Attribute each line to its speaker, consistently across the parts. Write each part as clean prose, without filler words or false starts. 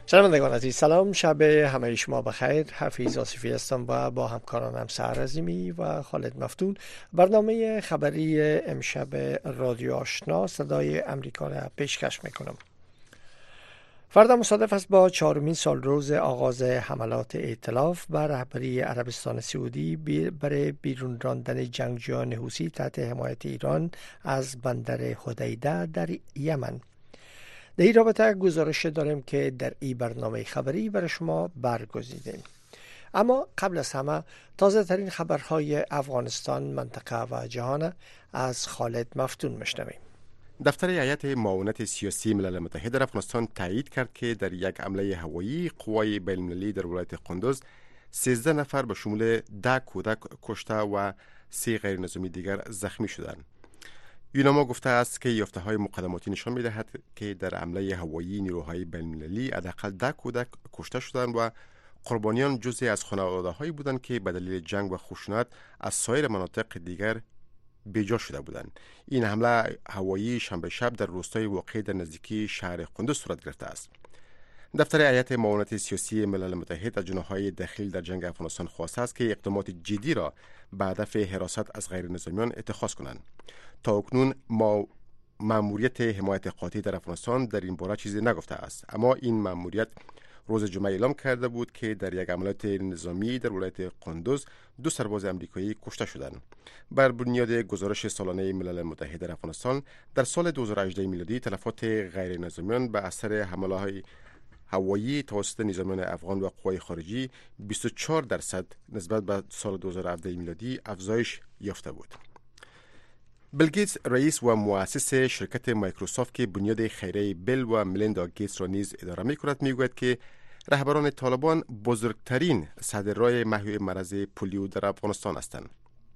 Speaker 1: شنوندگان عزیز سلام، شب همه شما بخیر. حفیظ آصفی هستم و با همکارانم سحر عظیمی و خالد مفتون برنامه خبری امشب رادیو آشنا صدای امریکا را پیشکش میکنم. فردا مصادف است با 4مین سالروز آغاز حملات ائتلاف بر رهبری عربستان سعودی برای بیرون راندن جنگجویان حوثی تحت حمایت ایران از بندر حدیده در یمن. در این رابطه گزارش داریم که در این برنامه خبری برای شما برگزیدیم. اما قبل از همه تازه ترین خبرهای افغانستان، منطقه و جهان از خالد مفتون میشنویم.
Speaker 2: دفتر هیئت معاونت سیاسی ملل متحد در افغانستان تایید کرد که در یک حمله هوایی قوای بین‌المللی در ولایت قندوز 13 نفر به شمول 10 کودک کشته و 3 غیر نظامی دیگر زخمی شدند. یوناما گفته است که یافته‌های مقدماتی نشان می‌دهد که در حمله هوایی نیروهای بین‌المللی حداقل 10 کودک کشته شدند و قربانیان جزئی از خانواده‌هایی بودند که به دلیل جنگ و خشونت از سایر مناطق دیگر بیجا شده بودند. این حمله هوایی شنبه شب در روستای واقع در نزدیکی شهر قندوز صورت گرفته است. دفتر هیئت معاونت سیاسی ملل متحد از جناح‌های دخیل در جنگ افغانستان خواسته است که اقدامات جدی را به هدف حراست از غیر نظامیان اتخاذ کنند. تا اکنون مأموریت حمایت قاطع در افغانستان در این باره چیزی نگفته است، اما این مأموریت روز جمعه اعلام کرده بود که در یک عملیات نظامی در ولایت قندوز 2 سرباز امریکایی کشته شدند. بر بنیاد گزارش سالانه ملل متحد در افغانستان، در سال 2018 میلادی تلفات غیر نظامیان به اثر حمله‌های هوایی توسط نظامیان افغان و قوای خارجی 24% نسبت به سال 2017 میلادی افزایش یافته بود. بیل گیتس، رئیس و مؤسس شرکت مایکروسافت که بنیاد خیریه بیل و ملیندا گیتس را نیز اداره می‌کند، میگوید که رهبران طالبان بزرگترین صدرای محو مرض پولیو در افغانستان هستند.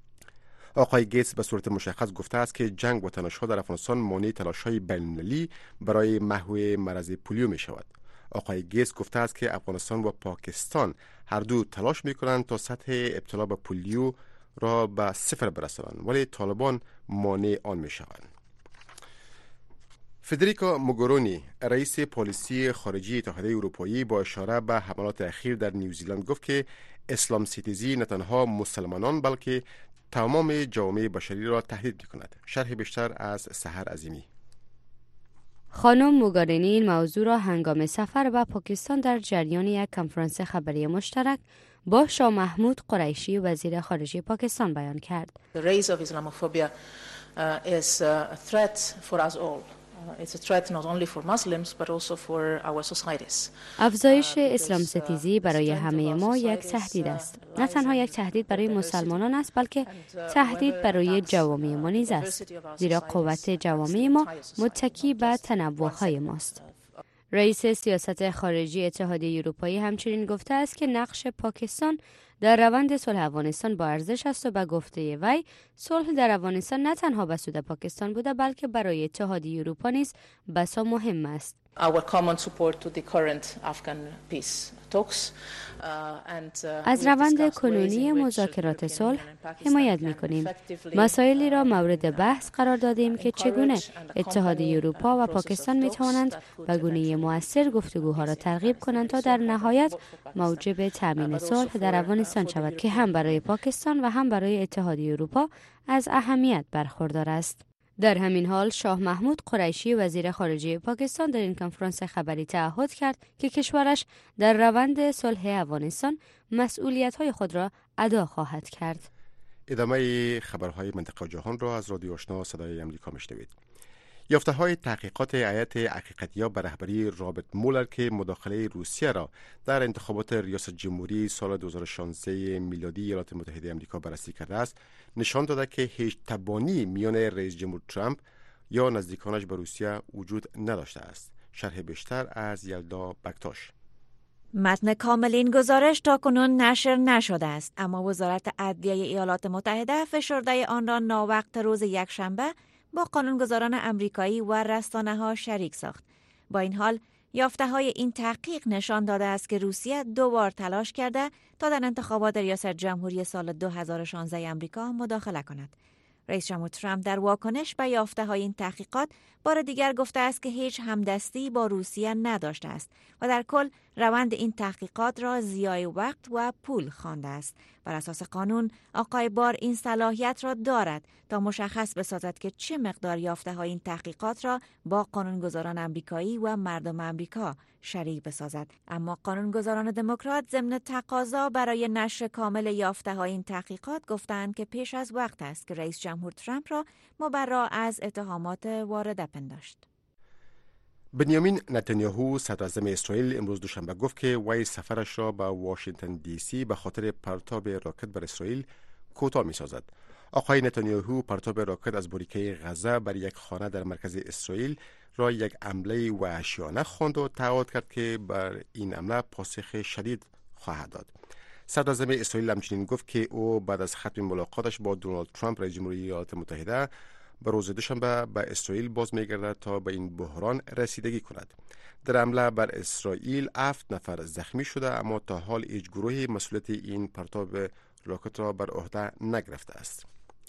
Speaker 2: آقای گیتس به صورت مشخص گفته است که جنگ و تنش‌ها در افغانستان مانع تلاش‌های بین‌المللی برای محو مرض پولیو می‌شود. آقای گیتس گفته است که افغانستان و پاکستان هر دو تلاش می‌کنند تا سطح ابتلا به پولیو را به 0 برسانند، ولی طالبان مانع آن می‌شوند. فدریکا موگورونی، رئیس پالیسی خارجی اتحادیه اروپایی، با اشاره به حملات اخیر در نیوزیلند گفت که اسلام ستیزی نه تنها مسلمانان بلکه تمام جوامع بشری را تهدید می‌کند. شرح بیشتر از سحر عظیمی.
Speaker 3: خانم موگورینی این موضوع را هنگام سفر به پاکستان در جریان یک کنفرانس خبری مشترک با شاه محمود قریشی وزیر خارجه پاکستان بیان کرد.
Speaker 4: The rise of Islamophobia is a threat for us all. It's a threat not only for Muslims but also for our societies.
Speaker 3: افزایش اسلام ستیزی برای همه ما یک تهدید است. نه تنها یک تهدید برای مسلمانان است بلکه تهدید برای جوامع ما نیز است، زیرا قوت جوامع ما متکی به تنوع‌های ماست. رئیس سیاست خارجی اتحادیه اروپایی همچنین گفته است که نقش پاکستان در روند صلح افغانستان با ارزش است و به گفته وی صلح در افغانستان نه تنها به سود پاکستان بوده بلکه برای اتحادیه اروپا نیز بسا مهم است.
Speaker 4: Our common support to the current Afghan peace talks
Speaker 3: از روند کنونی مذاکرات صلح حمایت می‌کنیم. مسائلی را مورد بحث قرار دادیم که چگونه اتحادیه اروپا و پاکستان می‌توانند به گونه مؤثر گفتگوها را ترغیب کنند تا در نهایت موجب تامین صلح در افغانستان شود که هم برای پاکستان و هم برای اتحادیه اروپا از اهمیت برخوردار است. در همین حال شاه محمود قریشی وزیر خارجه پاکستان در این کنفرانس خبری تعهد کرد که کشورش در روند صلح افغانستان مسئولیت‌های خود را ادا خواهد کرد.
Speaker 2: ادامه خبرهای منطقه و جهان را از رادیو آشنا صدای امریکا میشنوید. یافته‌های تحقیقات هیئت حقیقتیاب به رهبری رابرت مولر که مداخله روسیه را در انتخابات ریاست جمهوری سال 2016 میلادی ایالات متحده آمریکا بررسی کرده است، نشان داده که هیچ تبانی میان رئیس جمهور ترامپ یا نزدیکانش به روسیه وجود نداشته است. شرح بیشتر از یلدا بکتاش.
Speaker 5: متن کامل این گزارش تاکنون نشر نشده است، اما وزارت عدلیه ایالات متحده فشرده آن را ناوقت روز یکشنبه با قانونگذاران امریکایی و رسانه‌ها شریک ساخت. با این حال یافته‌های این تحقیق نشان داده است که روسیه 2 بار تلاش کرده تا در انتخابات ریاست جمهوری سال 2016 امریکا مداخله کند. رئیس جمهور ترامپ در واکنش به یافته‌های این تحقیقات بار دیگر گفته است که هیچ همدستی با روسیه نداشته است و در کل روند این تحقیقات را ضیاع وقت و پول خوانده است. بر اساس قانون آقای بار این صلاحیت را دارد تا مشخص بسازد که چه مقدار یافته‌های این تحقیقات را با قانونگذاران آمریکایی و مردم آمریکا شریک بسازد. اما قانونگذاران دموکرات ضمن تقاضا برای نشر کامل یافته‌های این تحقیقات گفتند که پیش از وقت است که رئیس جمهور ترامپ را مبرا از اتهامات وارده پنداشت.
Speaker 2: بنیامین نتانیاهو صدراعظم اسرائیل امروز دوشنبه گفت که وی سفرش را به واشنگتن دی سی به خاطر پرتاب راکت بر اسرائیل کوتاه می‌سازد. آقای نتانیاهو پرتاب راکت از باریکه غزه بر یک خانه در مرکز اسرائیل را یک حمله وحشیانه خواند و تعهد کرد که بر این حمله پاسخ شدید خواهد داد. صدراعظم اسرائیل همچنین گفت که او بعد از ختم ملاقاتش با دونالد ترامپ رئیس جمهوری ایالات متحده به روز دوشنبه به اسرائیل باز می‌گردد تا به این بحران رسیدگی کند. در حمله بر اسرائیل 7 نفر زخمی شده، اما تا حال هیچ گروهی مسئولیت این پرتاب راکت را بر عهده نگرفته است.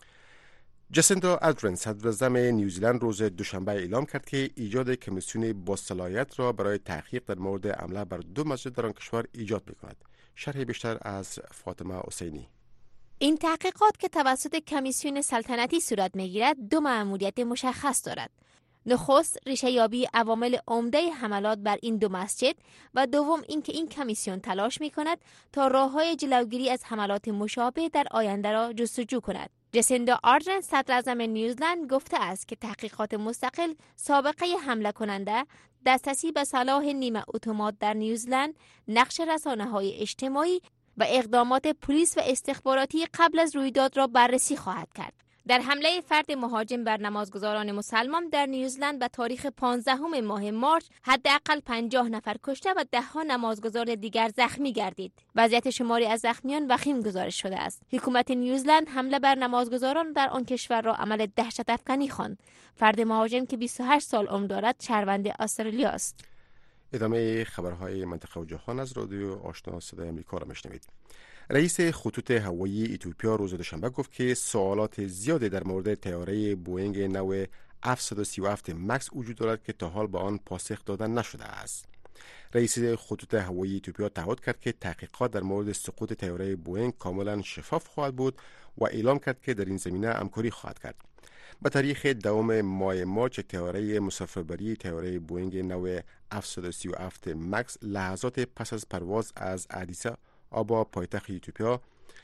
Speaker 2: جسیندا آردرن صدراعظم نیوزیلند روز دوشنبه اعلام کرد که ایجاد کمیسیون با صلاحیت را برای تحقیق در مورد حمله بر 2 مسجد در آن کشور ایجاد می‌کند. شرح بیشتر از فاطمه حسینی.
Speaker 6: این تحقیقات که توسط کمیسیون سلطنتی صورت می‌گیرد 2 مأموریت مشخص دارد. نخست ریشه یابی عوامل عمده حملات بر این 2 مسجد و دوم اینکه این کمیسیون تلاش می‌کند تا راه‌های جلوگیری از حملات مشابه در آینده را جستجو کند. جسیندا آردرن صدراعظم نیوزیلند گفته است که تحقیقات مستقل سابقه حمله کننده، دسترسی به سلاح نیمه اتومات در نیوزیلند، نقش رسانه‌های اجتماعی و اقدامات پلیس و استخباراتی قبل از رویداد را بررسی خواهد کرد. در حمله فرد مهاجم بر نمازگزاران مسلمان در نیوزیلند به تاریخ 15 ماه مارس حداقل 50 نفر کشته و 10 نمازگزار دیگر زخمی گردید. وضعیت شماری از زخمیان وخیم گزارش شده است. حکومت نیوزیلند حمله بر نمازگزاران در آن کشور را عمل دهشت‌افکنی خواند. فرد مهاجم که 28 سال عمر دارد شهروند استرالیا است.
Speaker 2: ادامه خبرهای منطقه و جهان از رادیو آشنا صدای آمریکا را میشنوید. رئیس خطوط هوایی اتیوپیا روز دوشنبه گفت که سوالات زیادی در مورد طیاره بوئینگ نو 737 مکس وجود دارد که تا حال به آن پاسخ داده نشده است. رئیس خطوط هوایی اتیوپیا تعهد کرد که تحقیقات در مورد سقوط طیاره بوئینگ کاملا شفاف خواهد بود و اعلام کرد که در این زمینه همکاری خواهد کرد. به تاریخ 2 ماه مارس طیاره مسافربری طیاره بوئینگ نو 737 مکس لحظات پس از پرواز از آدیس آبا پایتخت اتیوپیا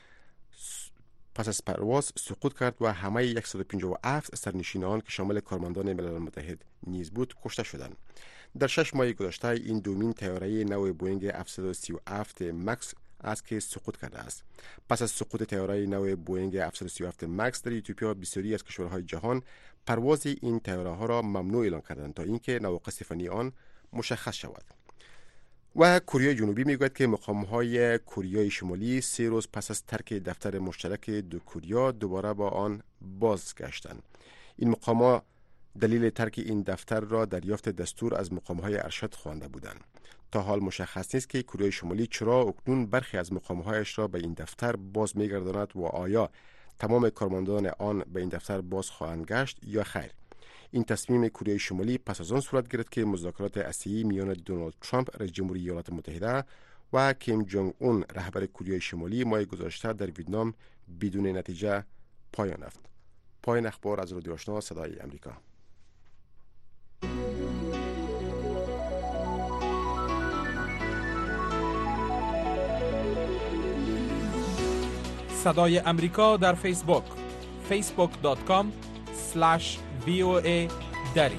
Speaker 2: پس از پرواز سقوط کرد و همه 157 سرنشینان که شامل کارمندان ملل متحد نیز بود کشته شدند. در 6 ماه گذشته این دومین طیاره نو بوئینگ 737 مکس است که سقوط کرده است. پس از سقوط طیاره نو بوئینگ 737 مکس در اتیوپیا بسیاری از کشورهای جهان پرواز این طیاره ها را ممنوع اعلام کردند تا اینکه نواقص فنی آن مشخص شود. و کره جنوبی میگوید که مقام‌های کره شمالی 3 روز پس از ترک دفتر مشترک دو کره دوباره با آن بازگشتند. این مقام‌ها دلیل ترک این دفتر را دریافت دستور از مقام‌های ارشد خوانده بودند. تا حال مشخص نیست که کره شمالی چرا اکنون برخی از مقام‌هایش را به این دفتر باز می‌گرداند و آیا تمام کارمندان آن به این دفتر باز خواهند گشت یا خیر. این تصمیم کره شمالی پس از آن صورت گرفت که مذاکرات اصلی میان دونالد ترامپ رئیس جمهوری ایالات متحده و کیم جونگ اون رهبر کره شمالی ماه گذشته در ویتنام بدون نتیجه پایان یافت. پایان اخبار از رادیو آشنا صدای آمریکا.
Speaker 7: صدای آمریکا در فیسبوک facebook.com/VOA دری.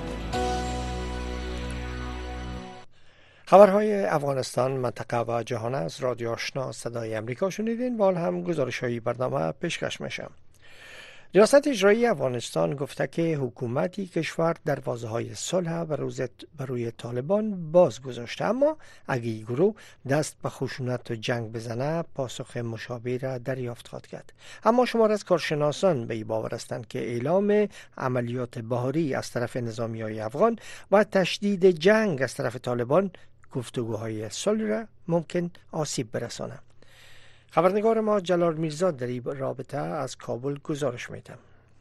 Speaker 1: خبرهای افغانستان، منطقه و جهان از رادیو آشنا صدای آمریکا شنیدین. با هم گزارش‌های برنامه پیشکش میشم. ریاست اجرایی افغانستان گفته که حکومتی کشور دروازه‌های صلح بر روی طالبان باز گذاشته، اما اگه این گروه دست به خشونت و جنگ بزنه پاسخ مشابه را دریافت خواهد کرد. اما شمار از کارشناسان به این باور هستند که اعلام عملیات بهاری از طرف نظامیای افغان و تشدید جنگ از طرف طالبان گفتگوهای صلح را ممکن آسیب برساند. خبرنگار ما جلال میرزا در این رابطه از کابل گزارش می‌دهد.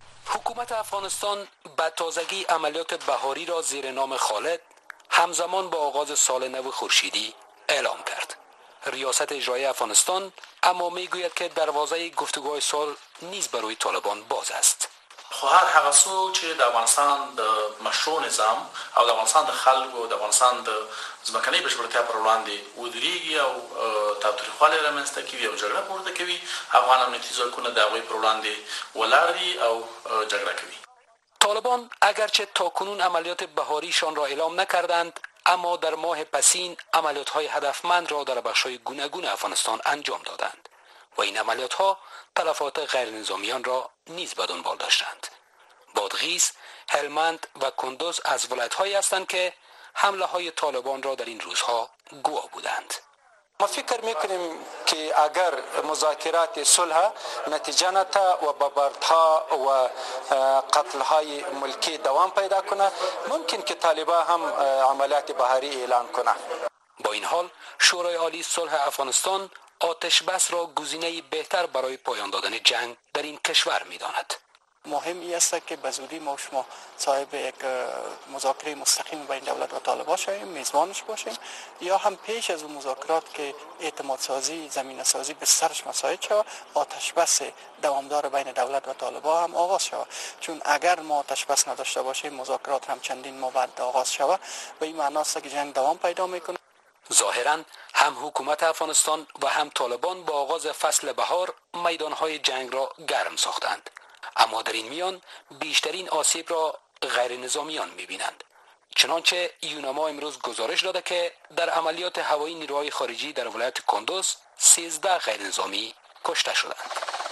Speaker 8: حکومت افغانستان به تازگی عملیات بهاری را زیر نام خالد همزمان با آغاز سال نو خورشیدی اعلام کرد. ریاست اجرایی افغانستان اما میگوید که دروازه گفتگوهای صلح نیز برای طالبان باز است.
Speaker 9: خو هر هغه څوک چې د افغانستان د مشروع نظام او د افغانستان د خلکو د افغانستان د ځمکنۍ بشپړتیا پر وړاندې ودرېږي او تاوتریخوالی رامنځته کوي او جګړه پورته کوي، افغان امنیتي ځواکونه د هغوی پر وړاندې ولاړ دي او جګړه کوي.
Speaker 8: طالبان اگرچه تاکنون عملیات بهاریشان را اعلام نکردند، اما در ماه پسین عملیات‌های هدفمند را در بخش‌های گوناگون افغانستان انجام دادند و این عملیات‌ها تلفات غیرنظامیان را نیز به دنبال داشتند. بادغیس، هلمند و کندوز از ولایت‌هایی هستند که حمله‌های طالبان را در این روزها گواه بودند.
Speaker 10: ما فکر میکنیم که اگر مذاکرات صلح نتیجه نده و ببردها و قتلهای ملکی دوام پیدا کنه، ممکن که طالبان هم عملیات بهاری اعلان کنه.
Speaker 8: با این حال شورای عالی صلح افغانستان آتش بس را گزینه بهتر برای پایان دادن جنگ در این کشور می‌داند.
Speaker 11: مهم است که به زودی ما شما صاحب یک مذاکره مستقیم بین دولت و طالبان شویم، میزبانش باشیم، یا هم پیش از اون مذاکرات که اعتماد سازی، زمینه سازی به سرش مساعد شود، آتش بس دوامدار بین دولت و طالبان هم آغاز شود. چون اگر ما آتش بس نداشته باشیم، مذاکرات هم چندین ماه بعد آغاز شود، به این معنی است که جنگ دوام پیدا میکنه.
Speaker 8: ظاهراً هم حکومت افغانستان و هم طالبان با آغاز فصل بهار میدانهای جنگ را گرم ساختند، اما در این میان بیشترین آسیب را غیر نظامیان می‌بینند. چنانچه یوناما امروز گزارش داده که در عملیات هوایی نیروهای خارجی در ولایت کندوز 13 غیر نظامی کشته شدند.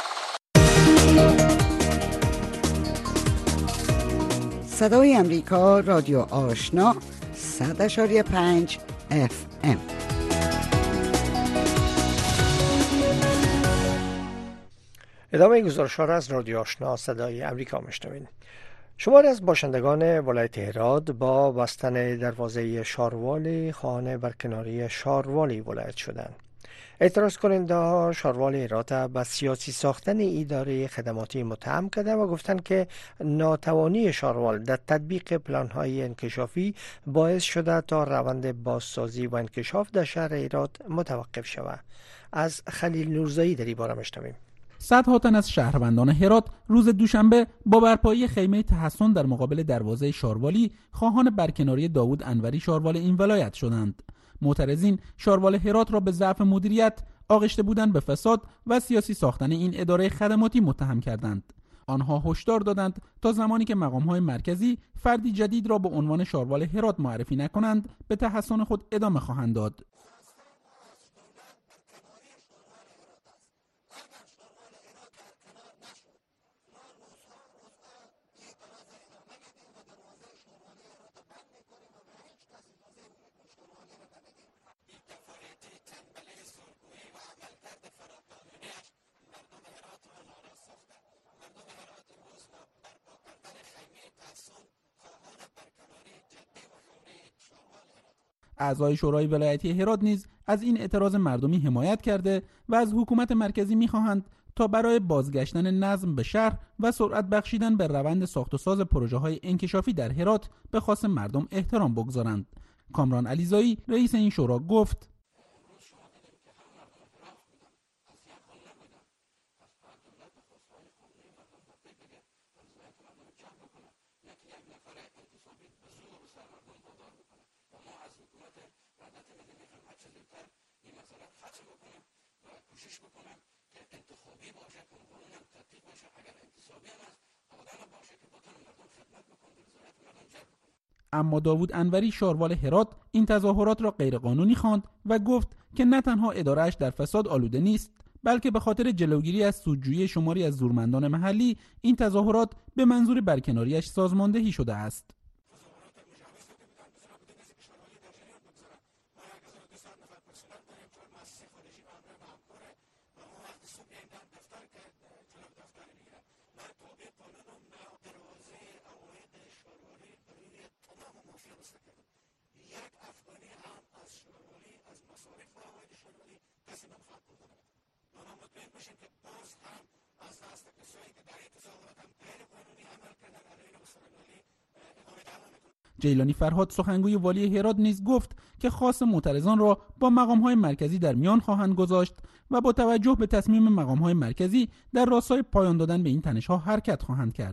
Speaker 12: صدای امریکا، رادیو آشنا، 100.5 FM.
Speaker 1: ادامه گزارش‌ها را از رادیو آشنا صدای امریکا میشنوید. شماری از باشندگان ولایت هرات با بستن دروازه شاروالی خواهان برکناری شاروالی ولایت شدند. اعتراض کننده ها شاروال هرات به سیاسی ساختن اداره خدماتی متهم کرده و گفتند که ناتوانی شاروال در تطبیق پلان‌های انکشافی باعث شده تا روند بازسازی و انکشاف در شهر هرات متوقف شود. از خلیل نورزایی در این باره میشنویم.
Speaker 13: صدها تن از شهروندان هرات روز دوشنبه با برپایی خیمه تحصن در مقابل دروازه شاروالی خواهان برکناری داوود انوری شاروال این ولایت شدند. معترضین شاروال هرات را به ضعف مدیریت، آغشته بودن به فساد و سیاسی ساختن این اداره خدماتی متهم کردند. آنها هشدار دادند تا زمانی که مقام‌های مرکزی فردی جدید را به عنوان شاروال هرات معرفی نکنند، به تحصن خود ادامه خواهند داد. اعضای شورای ولایتی هرات نیز از این اعتراض مردمی حمایت کرده و از حکومت مرکزی می‌خواهند تا برای بازگشتن نظم به شهر و سرعت بخشیدن به روند ساخت و ساز پروژه‌های انکشافی در هرات به خواست مردم احترام بگذارند. کامران علیزایی رئیس این شورا گفت: اما داوود انوری شاروال هرات این تظاهرات را غیرقانونی خواند و گفت که نه تنها اداره‌اش در فساد آلوده نیست، بلکه به خاطر جلوگیری از سودجویی شماری از زورمندان محلی این تظاهرات به منظور برکناریش سازماندهی شده است. جیلانی فرهاد سخنگوی والی هرات نیز گفت که خواست معترضان را با مقام‌های مرکزی در میان خواهند گذاشت و با توجه به تصمیم مقام‌های مرکزی در راستای پایان دادن به این تنش‌ها حرکت خواهند کرد.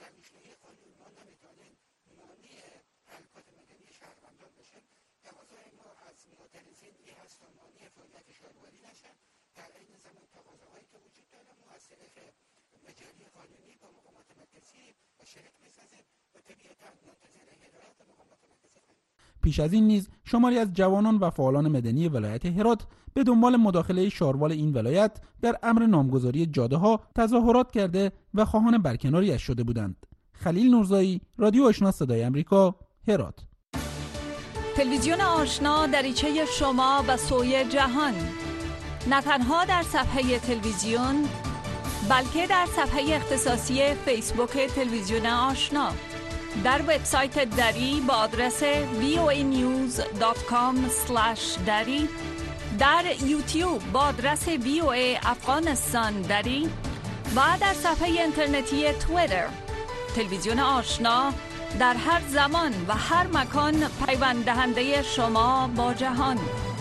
Speaker 13: پیش از این نیز شماری از جوانان و فعالان مدنی ولایت هرات به دنبال مداخله شاروال این ولایت در امر نامگذاری جاده‌ها تظاهرات کرده و خواهان برکناریش شده بودند. خلیل نورزایی، رادیو آشنا صدای آمریکا، هرات.
Speaker 14: تلویزیون آشنا دریچه شما و سوی جهان، نه تنها در صفحه تلویزیون بلکه در صفحه اختصاصی فیسبوک تلویزیون آشنا، در وبسایت دری با آدرس voanews.com/dari، در یوتیوب با آدرس VOA افغانستان دری و در صفحه اینترنتی توییتر. تلویزیون آشنا در هر زمان و هر مکان پیوند دهنده شما با جهان.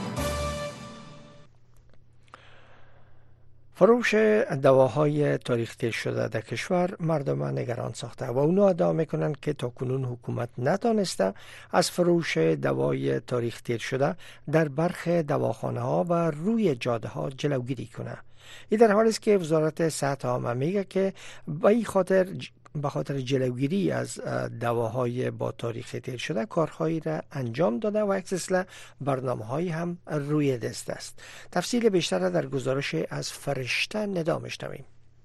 Speaker 1: فروش دواهای تاریخ تیر شده در کشور مردم نگران ساخته و اونا ادعا میکنند که تاکنون حکومت نتانسته از فروش دوای تاریخ تیر شده در برخی دواخانه ها و روی جاده ها جلوگیری کنه. این در حالی است که وزارت صحت عامه میگه که به خاطر جلوگیری از دواهای با تاریخ تیر شده کارهایی را انجام داده و اکسسلا برنامه‌هایی هم روی دست است. تفصیل بیشتر در گزارش از فرشته ندا میشنویم.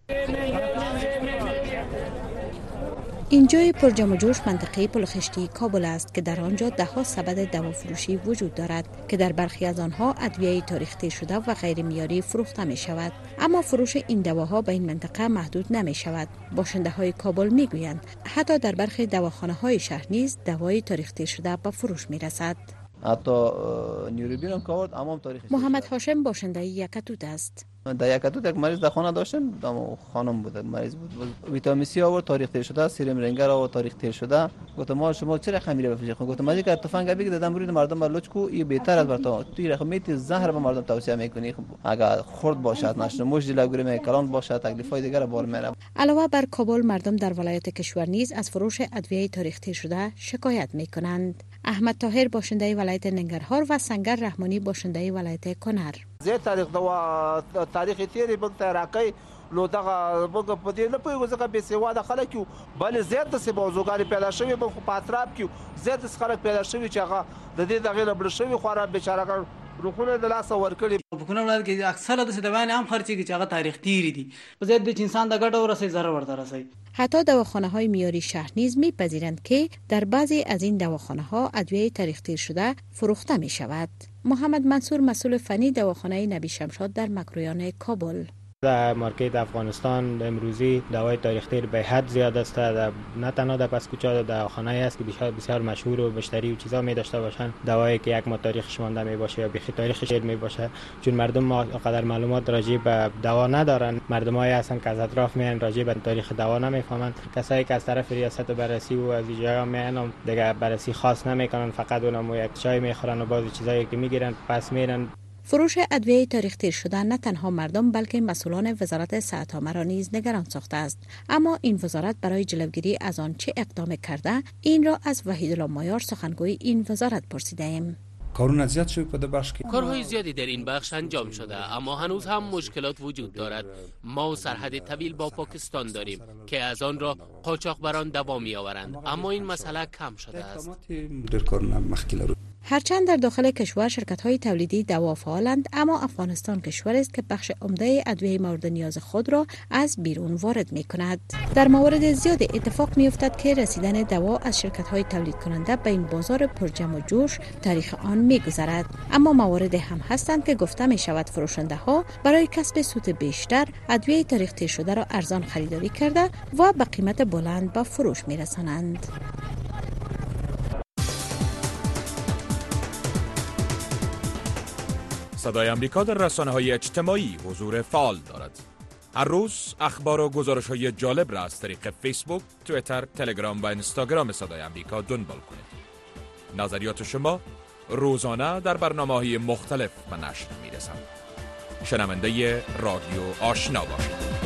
Speaker 15: اینجای پرجم و جوش منطقه پلخشتی کابل است که در آنجا ده‌ها سبد دوافروشی وجود دارد که در برخی از آنها ادویه تاریخ تیر شده و غیر معیاری فروخته می شود. اما فروش این دواها به این منطقه محدود نمی شود. باشنده های کابل می گویند حتی در برخی دواخانه های شهر نیز دوای تاریخ تیر شده به فروش می رسد.
Speaker 16: حتی نیروبین هم کارد اما تاریخ
Speaker 15: محمد هاشم باشنده یکتوت است.
Speaker 16: در یکتوت یک مریض در خانه داشتن، خانم بود، مریض بود، ویتامین سی آورد تاریخ تیر شده، سرم رنگر آورد تاریخ تیر شده. گفتم ما شما چرا خمیره بفروشید؟ گفتم ما دیگه تفنگ بگید دادم روی مردم بلوچ کو این بهتر از برتا توی رقم میتی زهر به مردم توصیه میکنی اگر خرد باشد نشه مش جلوگیری میکلان باشد تکلیفای دیگر بار میره.
Speaker 15: علاوه بر کابل مردم در ولایت کشور نیز از فروش ادویه تاریخ تیر شده شکایت میکنند. احمد طاهر باشنده ولایت ننگرهار و سنگر رحمانی باشنده ولایت کنر.
Speaker 17: زه تاریخ تیری بګ تراکای نو دغه بګ په دې نه پوهیږو ځکه بې سواده خلک یو بلې زیات داسې موضوعګانې پیدا شوي به خو په اطراف کې زیات داسې خلک پیدا شوي چې هغه د دې دغې نه بړه شوي خورا بیچارهګان روحونه د لاسه ورکړي.
Speaker 18: په کونه ولایت کې اکثره داسې دوايانې هم خرڅېږي چې هغه تاریخ تیري دي په ضد د انسان د ګټه ورسوي ضرر ورته رسوي.
Speaker 15: حتی دواخانه های معیاری شهر نیز میپذیرند که در بعضی از این دواخانه ها ادویه تاریخ تیر شده فروخته می شود. محمد منصور مسئول فنی دواخانه نبی شمشاد در مکرویان کابل:
Speaker 19: در مارکت افغانستان امروزی دوای تاریخ تیر به حد زیاد است. نه تنها در پسکوچا دواخانه است که بسیار مشهور و مشتری و چیزا می داشته باشند، دوایی که یک ما تاریخش مانده می باشه یا بیخی تاریخش شیر می باشه، چون مردم ما قدر معلومات راجع به دوا ندارن. مردمایی هستن که از اطراف میان راجع به تاریخ دوا نمیفهمند. کسایی که از طرف ریاست بررسی و از جاها میان دیگه بررسی خاص نمیکنن، فقط اونم یک چای میخورن و بعضی چیزایی که میگیرن پس میرن.
Speaker 15: فروش ادویه تاریخ تیر شده نه تنها مردم بلکه مسئولان وزارت صحت عامه را نیز نگران ساخته است. اما این وزارت برای جلوگیری از آن چه اقدام کرده؟ این را از وحیدالله مایار سخنگوی این وزارت پرسیدیم.
Speaker 8: کارهای زیادی در این بخش انجام شده اما هنوز هم مشکلات وجود دارد. ما سرحد طویل با پاکستان داریم که از آن را قاچاقبران دوا می آورند، اما این مسئله کم شده است.
Speaker 15: هرچند در داخل کشور شرکت‌های تولیدی دوا فعالند، اما افغانستان کشوری است که بخش عمده ادویه مورد نیاز خود را از بیرون وارد می‌کند. در موارد زیاد اتفاق می‌افتد که رسیدن دوا از شرکت‌های تولید کننده به این بازار پرجم و جوش تاریخ آن می‌گذرد، اما موارد هم هستند که گفته می‌شود فروشنده‌ها برای کسب سود بیشتر ادویه تاریخ تیر شده را ارزان خریداری کرده و به قیمت بلند به فروش می‌رسانند.
Speaker 7: صدای امریکا در رسانه‌های اجتماعی حضور فعال دارد. هر روز اخبار و گزارش‌های جالب را از طریق فیسبوک، توییتر، تلگرام و اینستاگرام صدای آمریکا دنبال کنید. نظریات شما روزانه در برنامه‌های مختلف به نشر می‌رسند. شنونده رادیو آشنا باشید.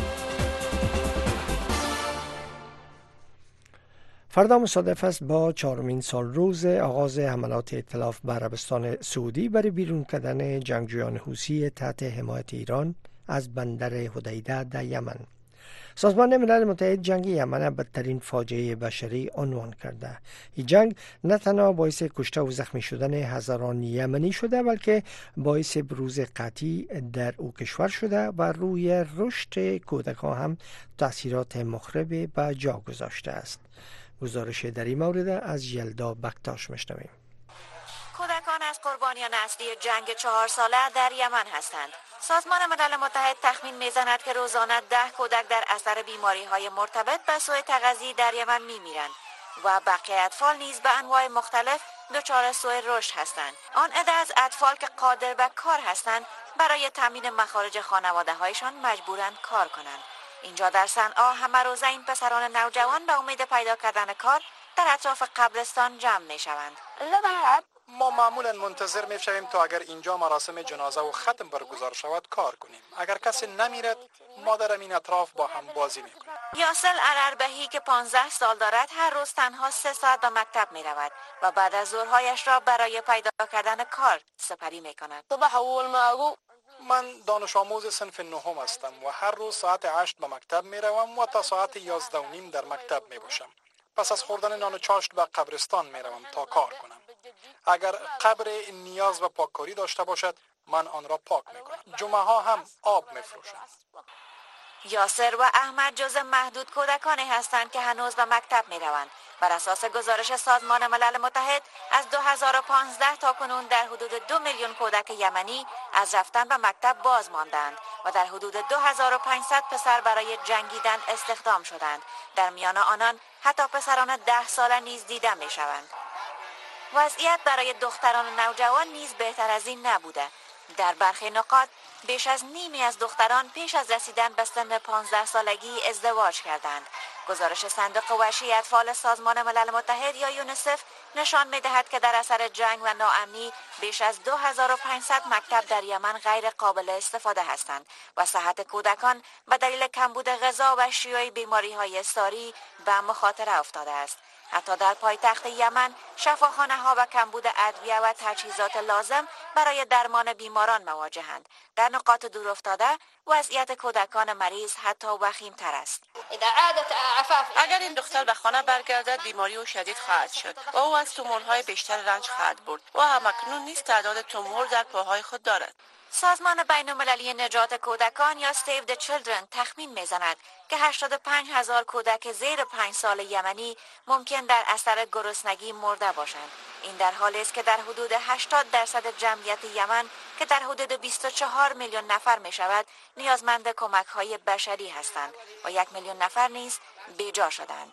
Speaker 1: فردا مصادف است با 4مین سال روز آغاز حملات ائتلاف به عربستان سعودی برای بیرون کردن جنگجویان حوثی تحت حمایت ایران از بندر حدیده در یمن. سازمان ملل متحد جنگ یمن بدترین فاجعه بشری عنوان کرده. این جنگ نه تنها باعث کشته و زخمی شدن هزاران یمنی شده، بلکه باعث بروز قحطی در او کشور شده و روی رشد کودکان هم تأثیرات مخرب به جا گذاشته است. گزارش در این مورد از یلدا بکتاش میشنویم.
Speaker 5: کودکان از قربانیان اصلی جنگ 4 ساله در یمن هستند. سازمان ملل متحد تخمین میزند که روزانه 10 کودک در اثر بیماری‌های مرتبط به سوء تغذیه در یمن میمیرند و بقیه اطفال نیز به انواع مختلف دچار سوء رشد هستند. آن عده از اطفال که قادر به کار هستند برای تامین مخارج خانواده‌هایشان مجبورند کار کنند. اینجا در صنعا همه روزه این پسران نوجوان به امید پیدا کردن کار در اطراف قبرستان جمع میشوند.
Speaker 20: ما معمولا منتظر میشویم تا اگر اینجا مراسم جنازه و ختم برگزار شود کار کنیم. اگر کسی نمیرد ما در این اطراف با هم بازی میکنیم.
Speaker 5: یاسل ارربهی که 15 سال دارد هر روز تنها 3 ساعت به مکتب میرود و بعد از ظهرهایش را برای پیدا کردن کار سپری میکند.
Speaker 20: من دانش آموز صنف 9 هستم و هر روز ساعت 8 به مکتب میروم و تا ساعت 11:30 در مکتب میباشم. پس از خوردن نان و چاشت به قبرستان میروم تا کار کنم. اگر قبر نیاز به پاککاری داشته باشد من آن را پاک میکنم. جمعه ها هم آب میفروشم.
Speaker 5: یاسر و احمد جزو محدود کودکانی هستند که هنوز به مکتب میروند. بر اساس گزارش سازمان ملل متحد از 2015 تا کنون در حدود 2 میلیون کودک یمنی از رفتن به مکتب باز ماندند و در حدود 2500 پسر برای جنگیدن استخدام شدند. در میان آنان حتی پسران 10 ساله نیز دیده می شوند. وضعیت برای دختران و نوجوان نیز بهتر از این نبوده. در برخی نقاط بیش از نیمی از دختران پیش از رسیدن به سن 15 سالگی ازدواج کردند. گزارش صندوق وحشی اطفال سازمان ملل متحد یا یونیسف نشان می‌دهد که در اثر جنگ و ناامنی بیش از 2500 مکتب در یمن غیر قابل استفاده هستند و صحت کودکان به دلیل کمبود غذا و شیوع بیماری‌های ساری به مخاطره افتاده است. حتی در پایتخت یمن شفاخانه‌ها و کمبود ادویه و تجهیزات لازم برای درمان بیماران مواجهند. در نقاط دورافتاده وضعیت کودکان مریض حتی وخیم‌تر است.
Speaker 21: اگر این دختر به خانه برگردد بیماری او شدید خواهد شد و او از تومورهای بیشتر رنج خواهد برد و همکنون نیز تعداد تومور در پاهای خود دارد.
Speaker 5: سازمان بین‌المللی نجات کودکان یا Save the Children تخمین می‌زند که 85,000 کودک زیر 5 سال یمنی ممکن در اثر گرسنگی مرده باشند. این در حالی است که در حدود 80% جمعیت یمن که در حدود 24 میلیون نفر می‌شود نیازمند کمک‌های بشری هستند و 1 میلیون نفر نیز بیجا شدند.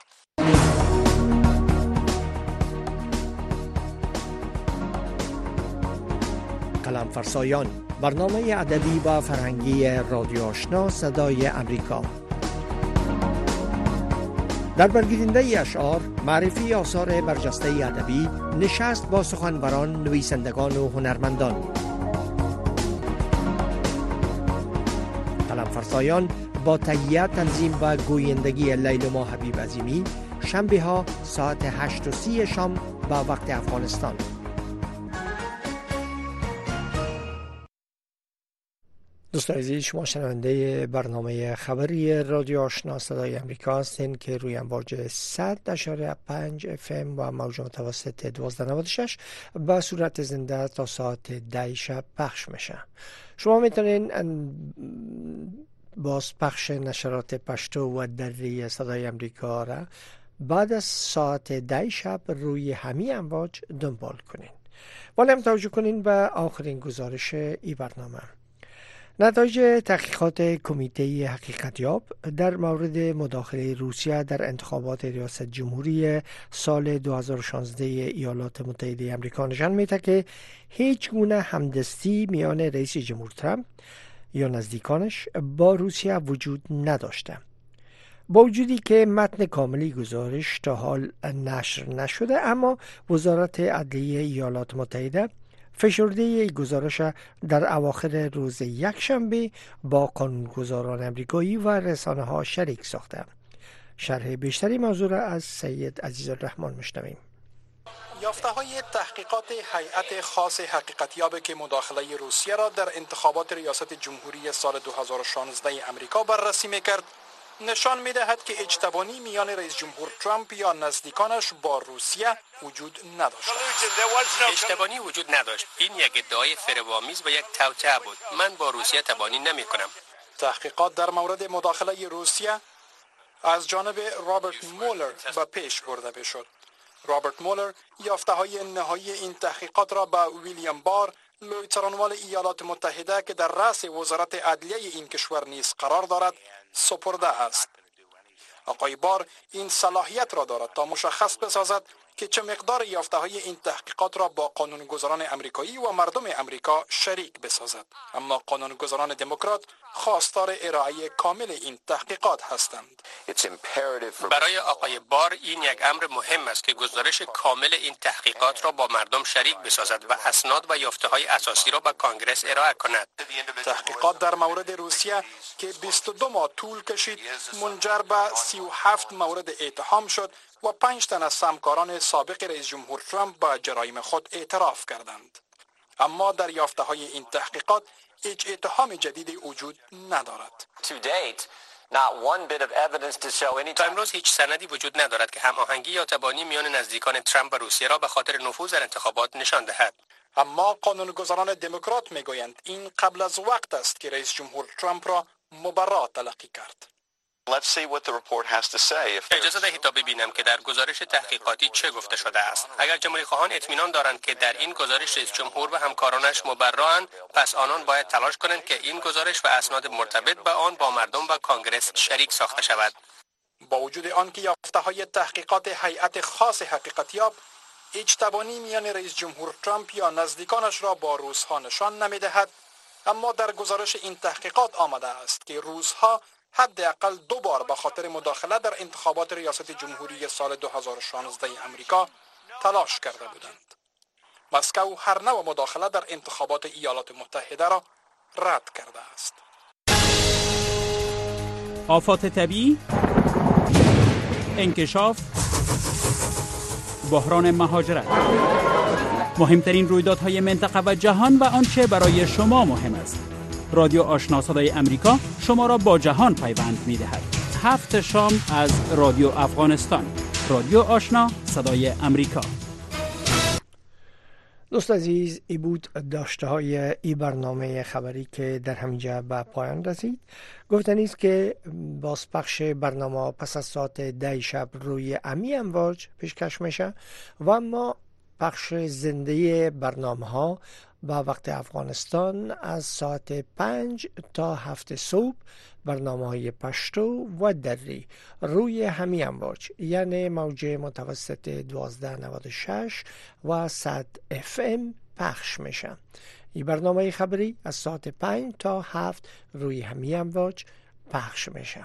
Speaker 1: قلم فرسایان، برنامه ادبی و فرهنگی رادیو آشنا صدای امریکا. در برگیرنده اشعار، معرفی آثار برجسته ادبی، نشست با سخنوران، نویسندگان و هنرمندان. قلم فرسایان با تهیه، تنظیم و گویندگی لیلما حبیب عظیمی، شنبه ها ساعت 8:30 شام به وقت افغانستان. دوستان عزیز، شما شنونده برنامه خبری رادیو آشنا صدای امریکا هستین که روی امواج 100.5 FM و موج متوسط 1296 به صورت زنده تا ساعت 10 شب پخش میشه. شما میتونین باز پخش نشرات پشتو و دری صدای امریکا را بعد از ساعت 10 شب روی همین امواج دنبال کنین. ولی هم توجه کنین به آخرین گزارش ای برنامه. نتایج تحقیقات کمیته حقیقتیاب در مورد مداخله روسیه در انتخابات ریاست جمهوری سال 2016 ایالات متحده آمریکا نشان میده که هیچ گونه همدستی میان رئیس جمهور ترامپ یا نزدیکانش با روسیه وجود نداشته. با وجودی که متن کاملی گزارش تا حال نشر نشده، اما وزارت عدلیه ایالات متحده فشرده گزارش در اواخر روز یکشنبه با قانونگذاران امریکایی و رسانه ها شریک ساخته. شرح بیشتری موضوع را از سید عزیزالرحمن میشنویم.
Speaker 20: یافته‌های تحقیقات هیئت خاص حقیقتیاب که مداخله روسیه را در انتخابات ریاست جمهوری سال 2016 امریکا بررسی می‌کرد نشان می‌دهد که اجتبانی میان رئیس جمهور ترامپ یا نزدیکانش با روسیه وجود نداشت.
Speaker 8: اجتبانی وجود نداشت. این یک ادعای فریب‌آمیز و یک توطئه بود. من با روسیه تبانی نمی‌کنم.
Speaker 20: تحقیقات در مورد مداخله روسیه از جانب رابرت مولر به پیش برده شد. رابرت مولر یافته‌های نهایی این تحقیقات را به ویلیام بار، لویترانوال ایالات متحده که در رأس وزارت عدلیه این کشور نیز قرار دارد، سپرده است. آقای بار این صلاحیت را دارد تا مشخص بسازد که چه مقدار یافته‌های این تحقیقات را با قانونگذاران امریکایی و مردم امریکا شریک بسازد. اما قانونگذاران دموکرات خواستار ارائه کامل این تحقیقات هستند.
Speaker 8: برای آقای بار این یک امر مهم است که گزارش کامل این تحقیقات را با مردم شریک بسازد و اسناد و یافته‌های اساسی را به کانگرس ارائه کند.
Speaker 20: تحقیقات در مورد روسیه که 22 ماه طول کشید منجر به 37 مورد اتهام شد و 5 تن از همکاران سابق رئیس جمهور ترامپ به جرایم خود اعتراف کردند. اما در یافته‌های این تحقیقات هیچ اتهام جدیدی وجود ندارد.
Speaker 8: تا امروز هیچ سندی وجود ندارد که هماهنگی یا تبانی میان نزدیکان ترامپ و روسیه را به خاطر نفوذ در انتخابات نشان دهد.
Speaker 20: اما قانونگذاران دموکرات میگویند این قبل از وقت است که رئیس جمهور ترامپ را مبرا تلقی کرد.
Speaker 8: اجازه دهید تا ببینم که در گزارش تحقیقاتی چه گفته شده است. اگر جمهوری خواهان اطمینان دارند که در این گزارش رئیس جمهور و همکارانش مبرائند، پس آنان باید تلاش کنند که این گزارش و اسناد مرتبط به آن با مردم و کانگرس شریک ساخته شود.
Speaker 20: با وجود آنکه یافته‌های تحقیقات هیئت خاص حقیقتیاب اجتبانی میان رئیس جمهور ترامپ یا نزدیکانش را با روس‌ها نشان نمی‌دهد، اما در گزارش این تحقیقات آمده است که روس‌ها حداقل 2 بار به خاطر مداخله در انتخابات ریاست جمهوری سال 2016 امریکا تلاش کرده بودند. مسکو هر نوع مداخله در انتخابات ایالات متحده را رد کرده است.
Speaker 13: آفات طبیعی، انکشاف، بحران مهاجرت، مهمترین رویدادهای منطقه و جهان و آنچه برای شما مهم است. رادیو آشنا صدای امریکا شما را با جهان پیوند می‌دهد. 7 شام از رادیو افغانستان. رادیو آشنا صدای امریکا.
Speaker 1: دوست عزیز، ای بود داشته های ای برنامه خبری که در همینجا به پایان رسید. گفتنی است که بازپخش برنامه پس از ساعت 10 شب روی امی امواج پیشکش میشه و اما پخش زنده برنامه ها با وقت افغانستان از ساعت 5 تا 7 صبح برنامه های پشتو و دری روی همی امواج، یعنی موج متوسط 1296 و 100 FM پخش میشن. این برنامه خبری از ساعت 5 تا 7 روی همی امواج پخش میشه.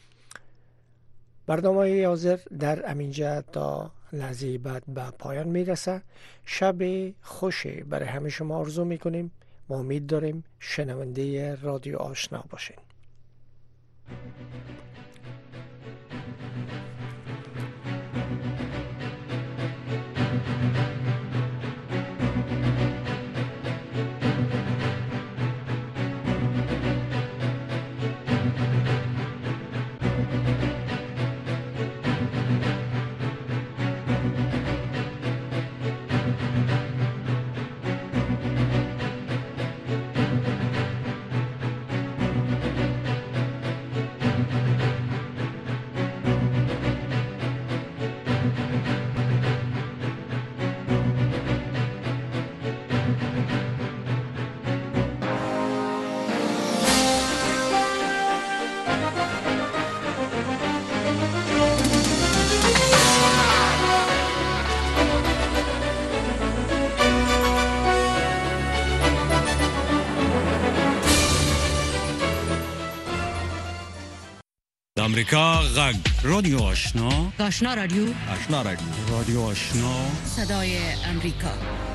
Speaker 1: برنامه حاضر در امینجا تا لحظه بعد به پایان میرسه. شب خوشی برای همه شما آرزو میکنیم. ما امید داریم شنونده رادیو آشنا باشین.
Speaker 4: امریکا غږ رادیو آشنا
Speaker 15: آشنا رادیو
Speaker 4: رادیو آشنا
Speaker 15: صدای امریکا.